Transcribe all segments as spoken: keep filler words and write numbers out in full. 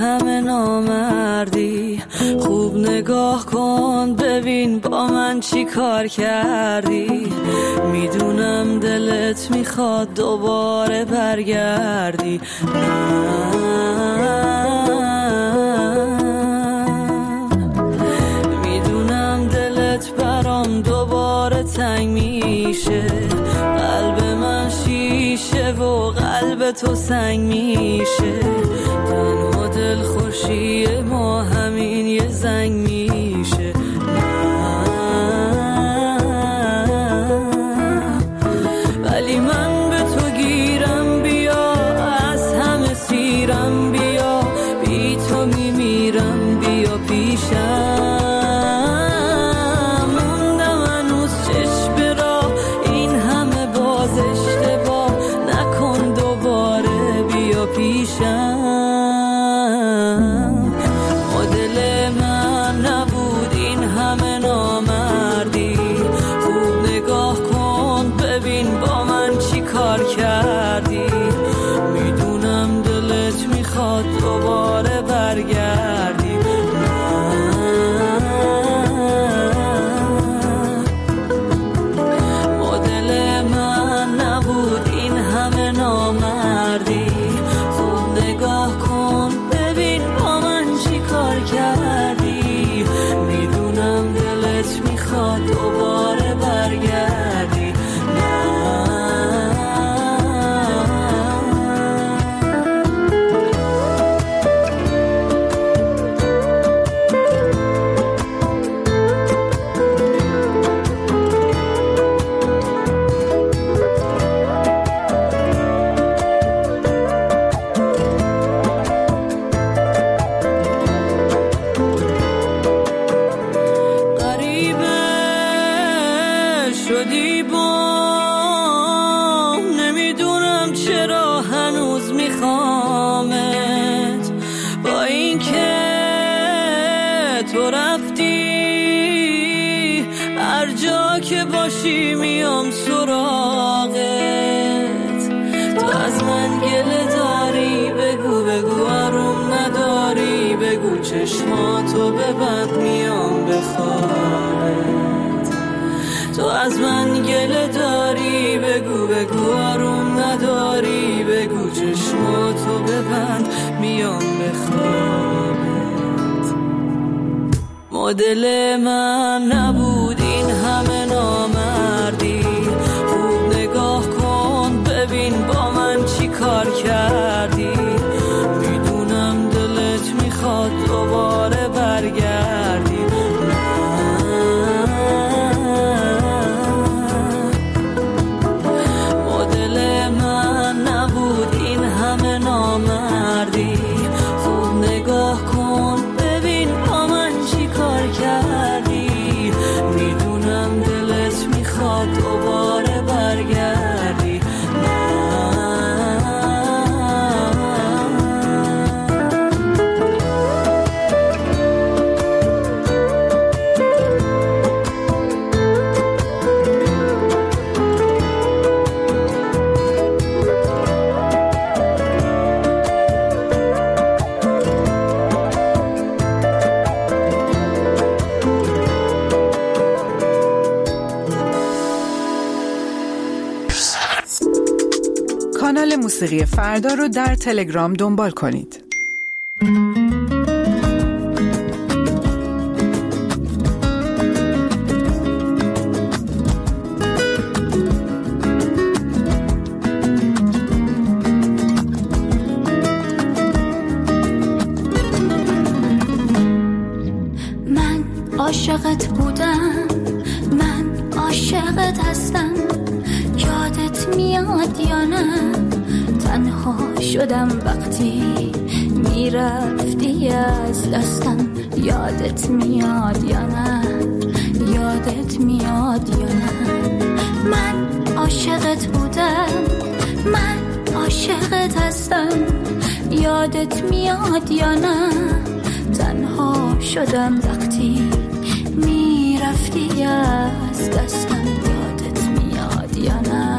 همه نامردی. خوب نگاه کن ببین با من چی کار کردی. میدونم دلت میخواد دوباره برگردی. میدونم دلت برام دوباره تنگ میشه. قلب من شیشه و قلب تو سنگ میشه. تنها دل خوشی ما همین یه زنگ میشه. ولی من به تو گیرم بیا، از همه سیرم بیا، بی تو میمیرم بیا پیشم. دوباره برگردی. مدل من نبود این همه نامردی. خوب نگاه کن ببین با من چی کار کردی. میدونم دلت میخواد دوباره برگردی. میام سراغت. تو از من گله داری بگو بگو آروم نداری بگو چشماتو ببند میام بخوابت. تو از من گله داری بگو بگو آروم نداری بگو چشماتو ببند میام بخوابت. مدل من نبود این همه نامردی. خوب نگاه کن ببین با من چی کار کردی. میدونم دلت میخواد دوباره برگردی. مدل من نبود این همه نامردی. خوب نگاه کن ببین با من چی کار کردی. میدونم دلت میخواد دوباره برگردی. کانال موسیقی فردا رو در تلگرام دنبال کنید. من عاشقت بودم، من عاشقت هستم، یادت میاد یا نه؟ تنها شدم وقتی میرفتی از دستم، یادت میاد یا نه؟ یادت میاد یا نه؟ من عاشقت بودم، من عاشقت هستم، یادت میاد یا نه؟ تنها شدم وقتی میرفتی از دستم، یادت میاد یا نه؟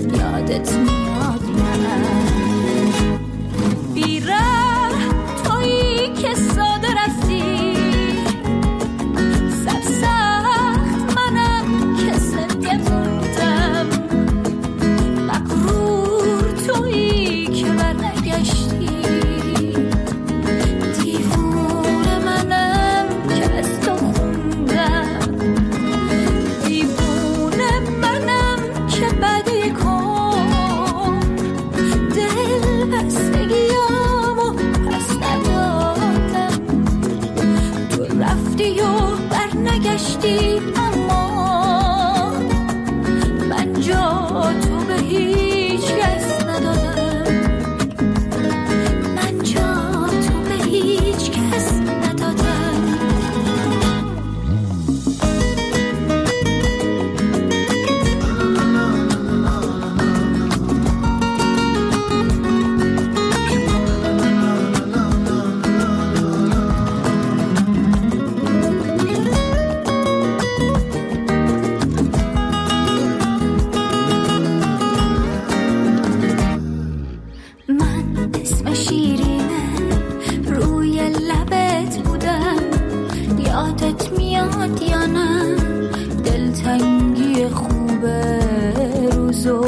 یادت میاد یا نه؟ بیره توی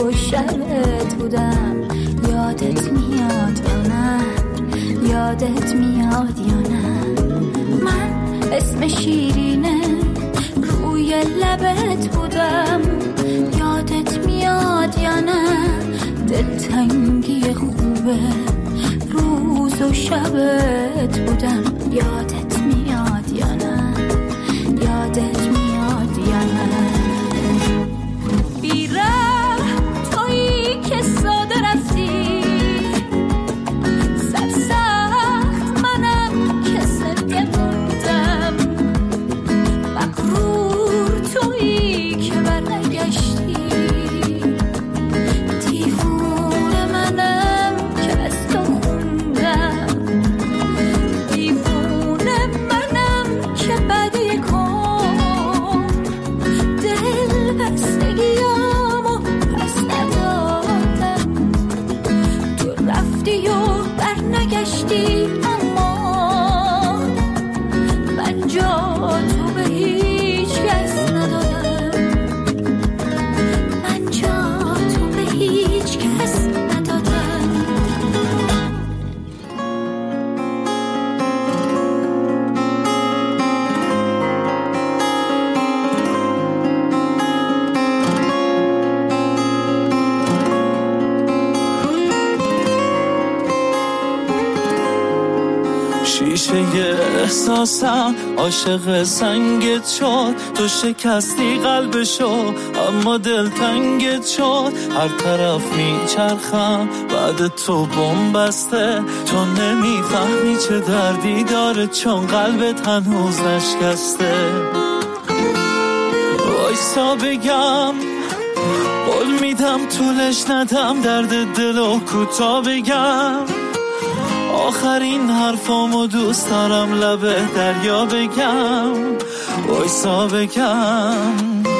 و شبت بودم. یادت میاد یا نه؟ یادت میاد یا نه؟ من اسم شیرینه روی لبت بودم. یادت میاد یا نه؟ دلتنگی خوبه روز و شبت بودم. یادت میاد یا نه؟ یادت میاد یا نه؟ بیره تویی که ساده رفتی، سرسخت منم که سرگه موندم. مغرور تویی که برنگشتی، دیوونه منم که از تو خوندم. دیوونه منم که بدی کن، دل بستگیامو پس ندادم. تو رفتی و برنگشتی، اما من جا تو به هیچ کس ندادم. من جا تو به هیچ کس ندادم. شیشه احساسم عاشق سنگت شد. تو شکستی قلبشو اما دل تنگت شد. هر طرف میچرخم بعد تو بمبسته. تو نمیفهمی چه دردی داره چون قلبت هنوز نشکسته. وایسا بگم قول میدم طولش ندم، درد دلو کوتا بگم. آخرین حرفامو دوست دارم لبه دریا بگم. وایسا بگم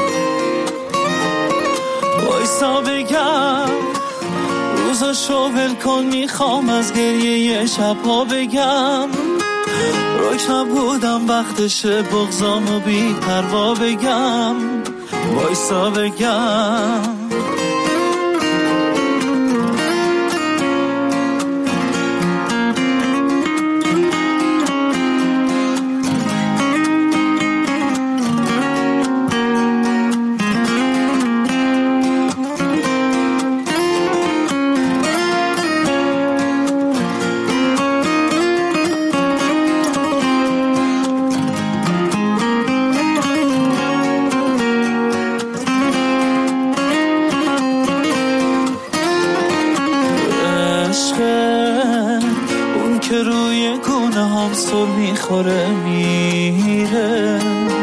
وایسا بگم روزاشو ول کن، میخوام از گریه شبها بگم. روک نبودم وقتشه بغضامو بی پروا بگم. وایسا بگم میخوره میره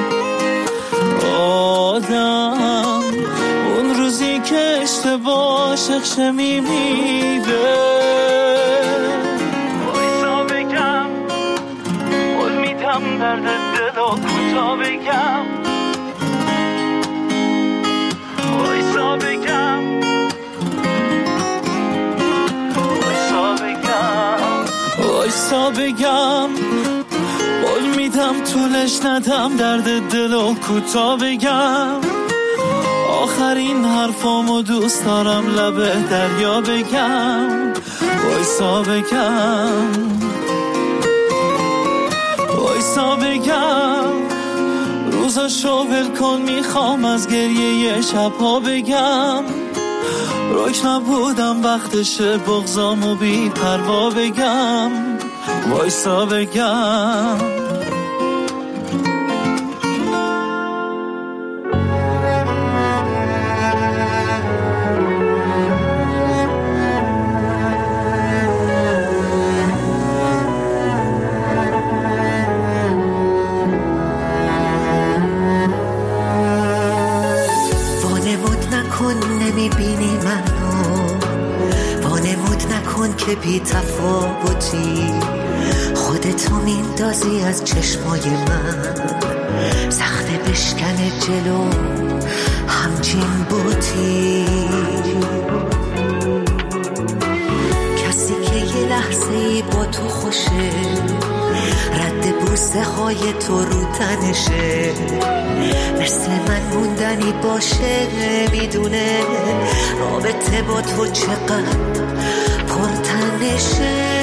آدم. اون روزی که اشتباه شخشه میمیره. وایسا بگم قول میدم درد دلو کوتا بگم. وایسا بگم وایسا بگم وایسا بگم قول میدم طولش ندم، درد دلو کوتا بگم. آخرین حرفامو دوست دارم لبه دریا بگم. وایسا بگم وایسا بگم روزاشو ول کن، میخوام از گریه شبها بگم. روک نبودم وقتشه بغضامو بی پروا بگم. وایسا بگم وانمود نکن نمیبینی منو، وانمود نکن که بی تفاوتی. خودتو میندازی از چشمای من، سخته بشکنه جلو همچین بوتی. کسی که یه لحظه ای با تو خوشه، رد بوسه های تو رو تنشه. مثل من موندنی باشه، میدونه را به رابطه با تو چقدر پرتنشه.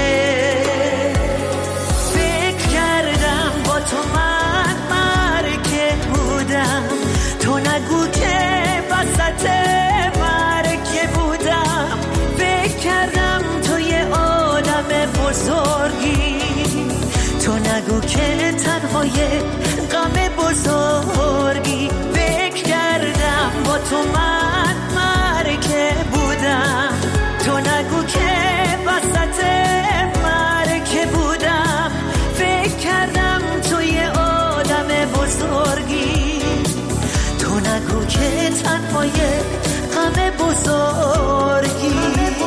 فکر کردم با تو من مرکه بودم، تو نگو که وسط مرکه بودم. فکر کردم تو یه آدم بزرگی، تو نگو که تنهای غم بزرگی. فکر کردم با تو من مرکه بودم، تو نگو که وسط مرکه بودم. فکر کردم تو یه آدم بزرگی، تو نگو که تنهای غم بزرگی.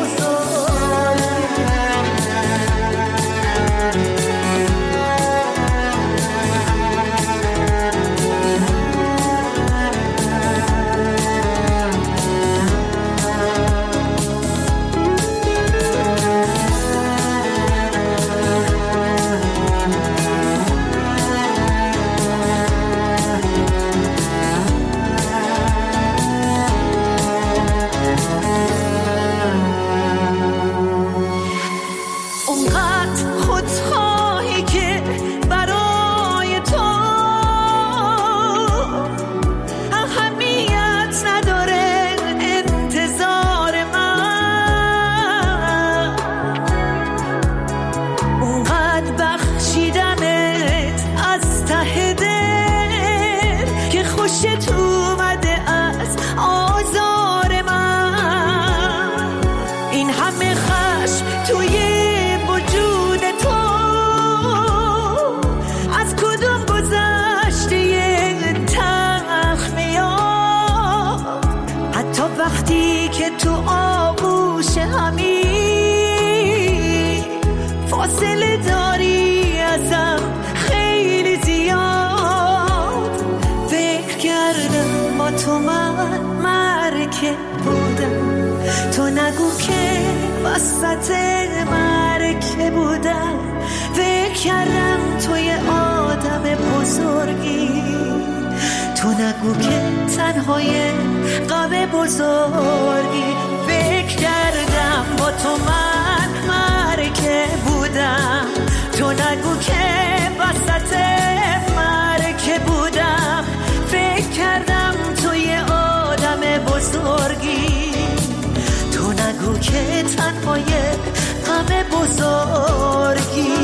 وسط مرکه بودم. فکر کردم تو یه آدم بزرگی، تو نگو که تنهای غم بزرگی. فکر کردم با تو من مرکه بودم، تو نگو که وسط مرکه بودم. فکر کردم تو یه آدم بزرگی، تو نگو که تنهای غم بزرگی.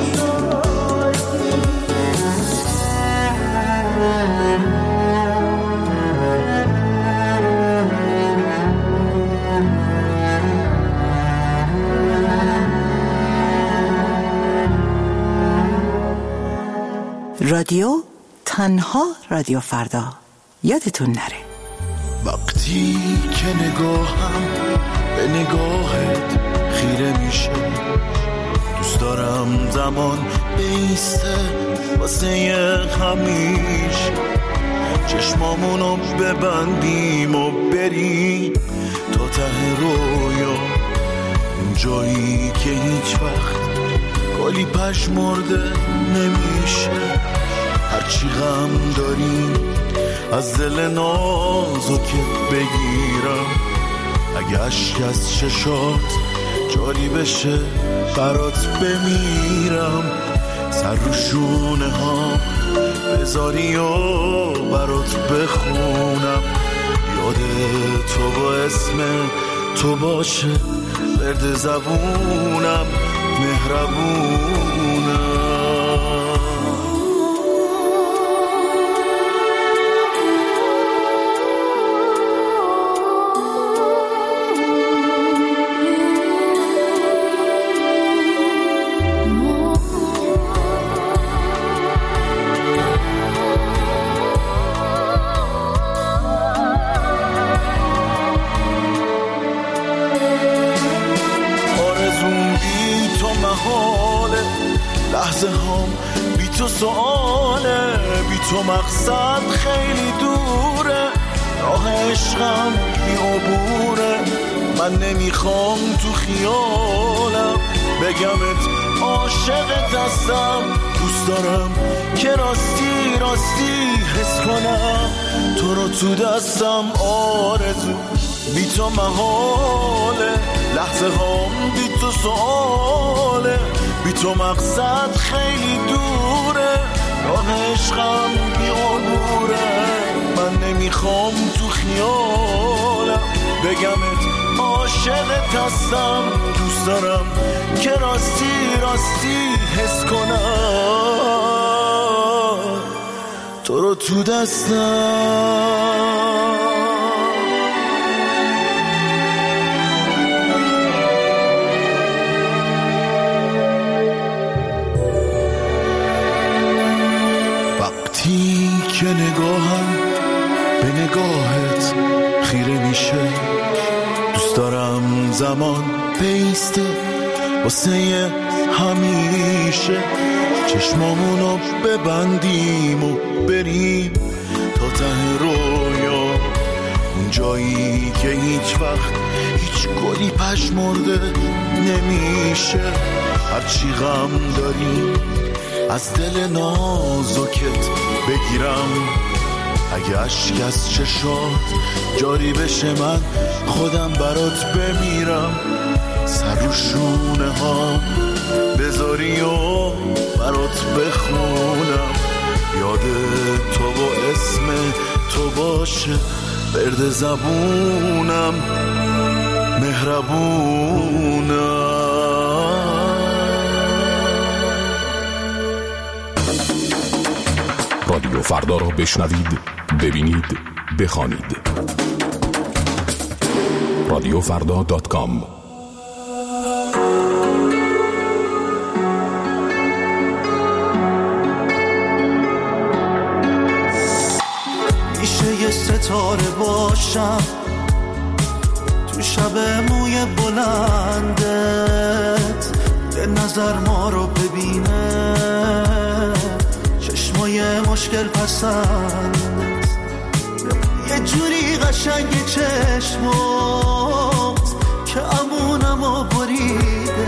رادیو تنها رادیو فردا، یادتون نره. وقتی که نگاهم به نگاهت خیره میشه، دوست دارم زمان بیسته واسه همیشه. چشمامونو ببندیم و بریم تا ته رویا، اون جایی که هیچ وقت گلی پژمرده نمیشه. هرچی غم داریم از دل نازکت بگیرم، اگه عشق از چشات جاری بشه برات بمیرم. سر رو شونه ها بذاری و برات بخونم، یاد تو با اسم تو باشه ورد زبونم، مهربونم. لحظه هم بی تو سؤاله، بی تو مقصد خیلی دوره، راه عشقم بی عبوره. من نمیخوام تو خیالم بگمت عاشقت هستم، دوست دارم که راستی راستی حس کنم تو رو تو دستم. آرزو بی تو محاله، لحظه هام بی تو سواله، بی تو مقصد خیلی دوره، راه عشقم بی عبوره. من نمیخوام تو خیالم بگمت عاشقت هستم، دوست دارم که راستی راستی حس کنم تو رو تو دستم. وقتی که نگاهم به نگاهت خیره میشه، دوست دارم زمان بیسته واسه همیشه، چشمامونو ببندیم و بریم تا ته رویا، اون جایی که هیچ وقت هیچ گلی پژمرده نمیشه. هرچی غم داری از دل نازکت بگیرم، اگه اشک از چشات جاری بشه من خودم برات بمیرم. سر رو شونه ها بذاری و برات بخونم، یاد تو با اسم تو باشه برد زبونم، مهربونم. رادیو فردا را بشنوید، ببینید، بخوانید. رادیو فردا دات کام. میشه یه ستاره باشم تو شب موی بلندت، به نظر ما رو ببینه چشمای مشکل پسند، یه جوری قشنگ چشمات که امونمو بریده،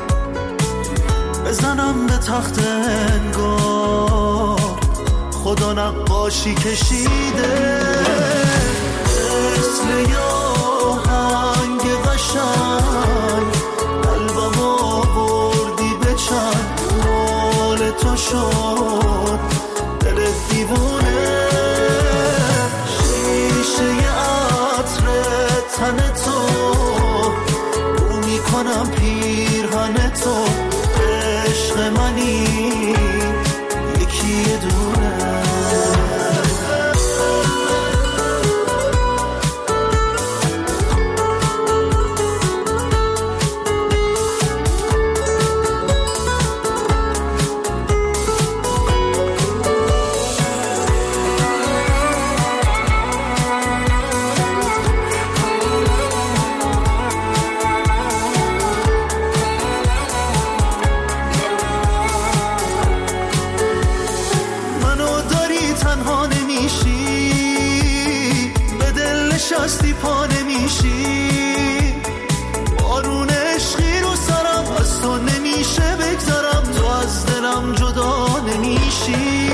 بزنم به تخت انگار خدا نقاشی کشیده، مثل یاهنگ قشنگ قلبمو بردی به چند، مال تو شد دل دیوونه، شیشه عطر تن تو رو میکنم پیرهن تو، عشق منی یکی دونه. شستی پا نمیشی، بارون عشقی رو سرم از تو نمیشه بگذارم، تو از دلم جدا نمیشی،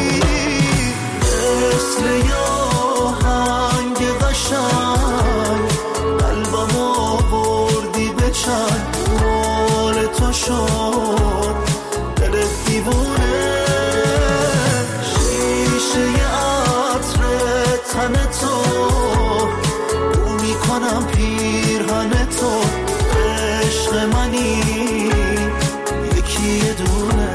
مثل یاهنگ قشنگ قلبمو بردی به چند، مال تو شد دل دیوونه، شیشه عطر تن تو کنم پیرهن تو، عشق منی یکی دونه.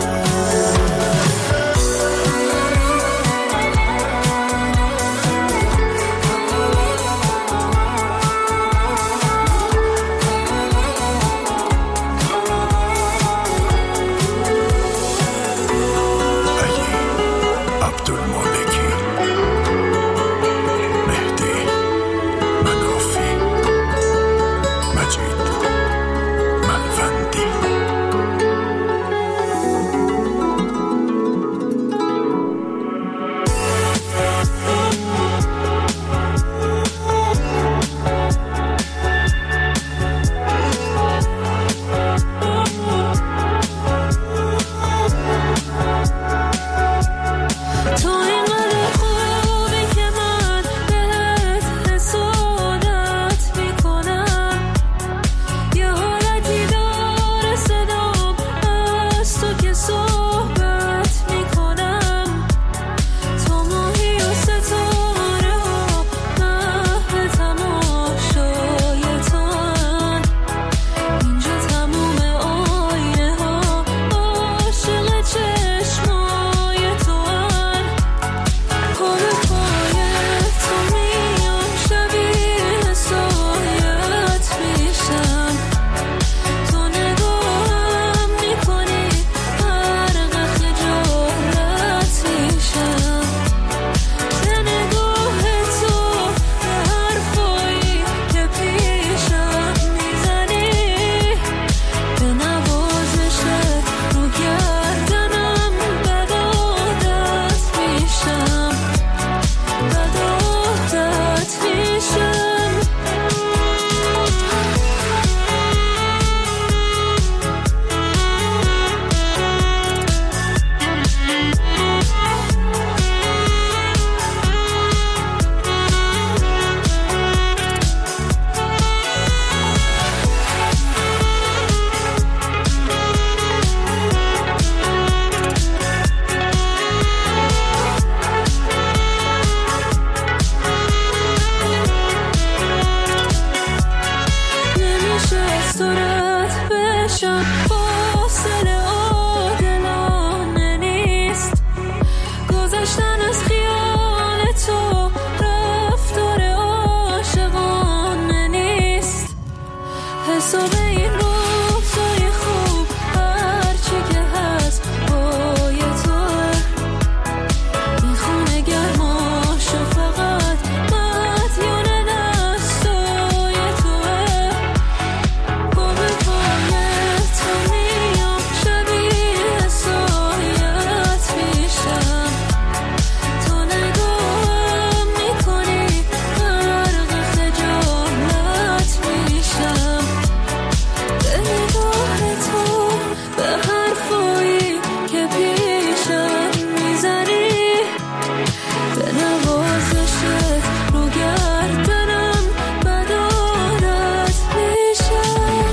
باشم فاصله عادلانه نیست گذشتن از خیال تو رفتار عاشقانه نیست حساب این روزای خوب هرچی که هست پای توه این خونه گرماشو فقط مدیون دستای توه با به پای تو میام شبیه سایت میشم تو نگاهم میکنی غرق خجالت میشم به نگاه تو به حرفایی که پیشم میزنی به نوازشت رو گردنم بدادت میشم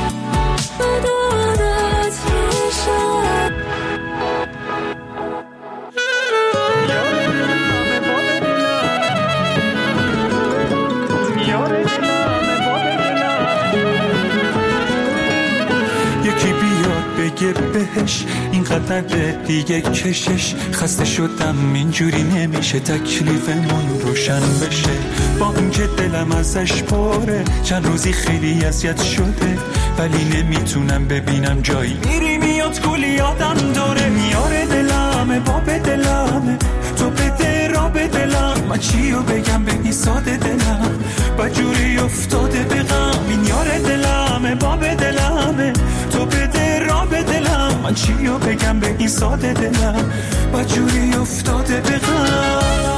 بدادت میشم یکی بیاد بگه بهش اینقدر دیگه کشش خسته شدم اینجوری نمیشه تکلیفمون روشن بشه با اینکه دلم ازش پره چند روزی خیلی اذیت شده ولی نمیتونم ببینم جایی میری میاد کلی یادم داره میاره دلمه باب دلمه تو بده را به دلم من چیو بگم به این ساده دلم بجوری افتاده به غم این یار دلمه باب دلمه تو بده را به دلم من چیو بگم به این ساده دلم بجوری افتاده به غم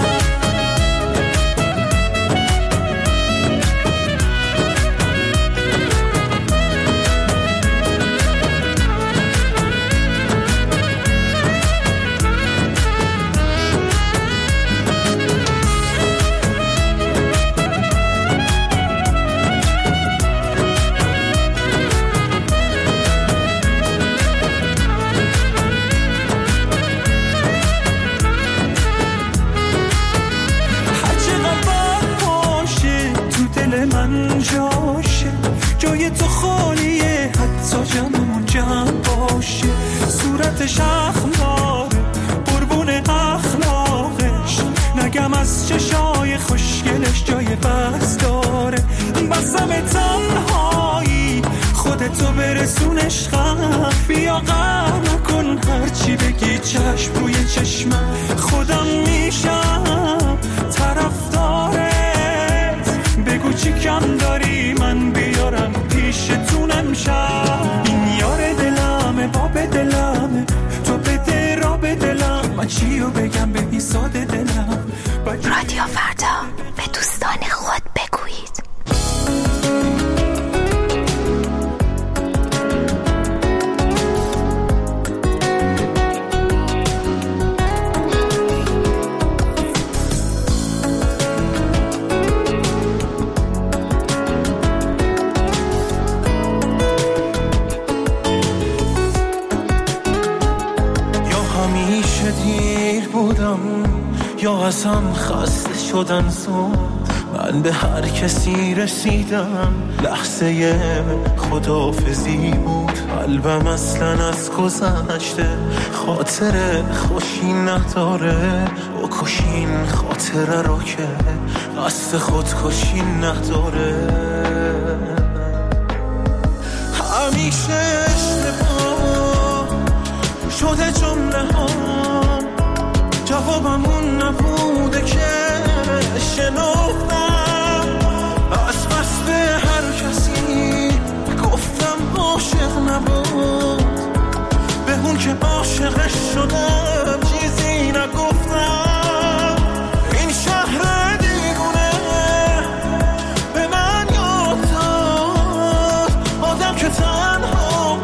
جاشه جای تو خالیه حتی جمعمون جمع باشه صورتش اخماره قربون اخلاقش نگم از چشای خوشگلش جای بس داره بسم تنهایی خودتو برسونش غم بیا غم نکن هرچی بگی چشم روی چشمم خودم میشم طرفدارت بگو چی کم داری من بیارم پیشتونم شم این یار دلمه باب دلمه تو بده را به دلم من چیو بگم به این ساده دلم رادیو فردا به دوستان خود بگویید یا ازم خسته شدن زود من به هر کسی رسیدم لحظه خداحافظی بود قلبم اصلا از گذشته خاطر خوشی نداره و کشین خاطره رو که قصد خودکشی نداره همیشه اشتباه شده جمله ها جوابمون نبوده که شنفتم از پس به هر کسی گفتم عاشق نبود به اون که عاشقش شدم چیزی نگفتم این شهر دیوونه به من یاد داد آدم که تنها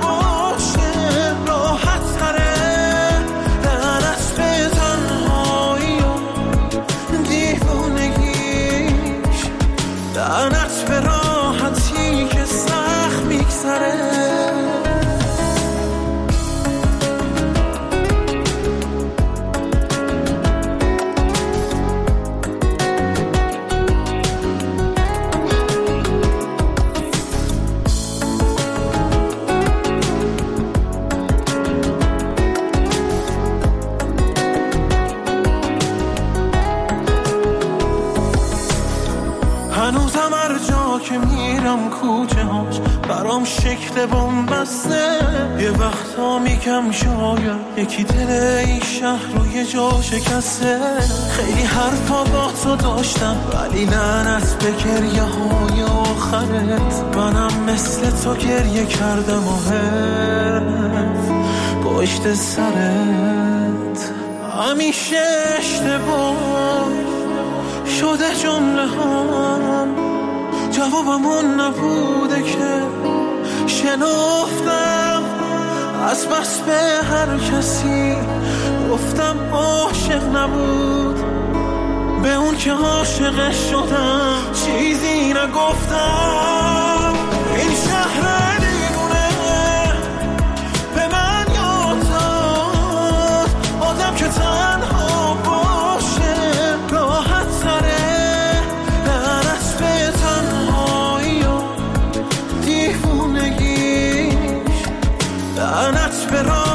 میرم کوچه هاش برام شکل بومبسته. یه وقتا میگم شاید یکی دل این شهر رو یه جا شکسته. خیلی حرفا با تو داشتم ولی لعنت به گریه های آخرت. منم مثل تو گریه کردم و حرف پشت سرت. همیشه اشتباه شده جمله هم جوابمون نبوده که شنفتم از بس به هر کسی گفتم عاشق نبود. به اون که عاشق شدم چیزی نگفتم. این شهر دیوونه به من یاد داد آدم که تنها باشه راحت تره. لعنت به تنهایی و دیوونگیش، لعنت به راه